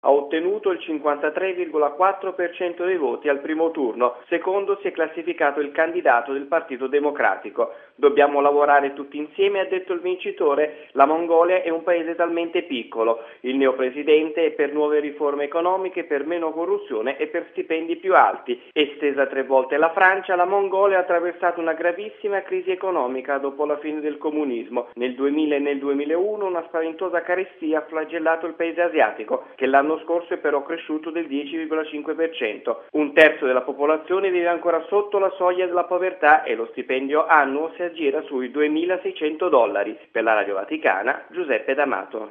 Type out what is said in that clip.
ha ottenuto il 53,4% dei voti al primo turno, secondo si è classificato il candidato del Partito Democratico. Dobbiamo lavorare tutti insieme, ha detto il vincitore, la Mongolia è un paese talmente piccolo, il neopresidente è per nuove riforme economiche, per meno corruzione e per stipendi più alti. Estesa 3 volte la Francia, la Mongolia ha attraversato una gravissima crisi economica dopo la fine del comunismo. Nel 2000 e nel 2001 una spaventosa carestia ha flagellato il paese asiatico, che l'anno scorso è però cresciuto del 10,5%. Un terzo della popolazione vive ancora sotto la soglia della povertà e lo stipendio annuo si aggira sui $2.600. Per la Radio Vaticana, Giuseppe D'Amato.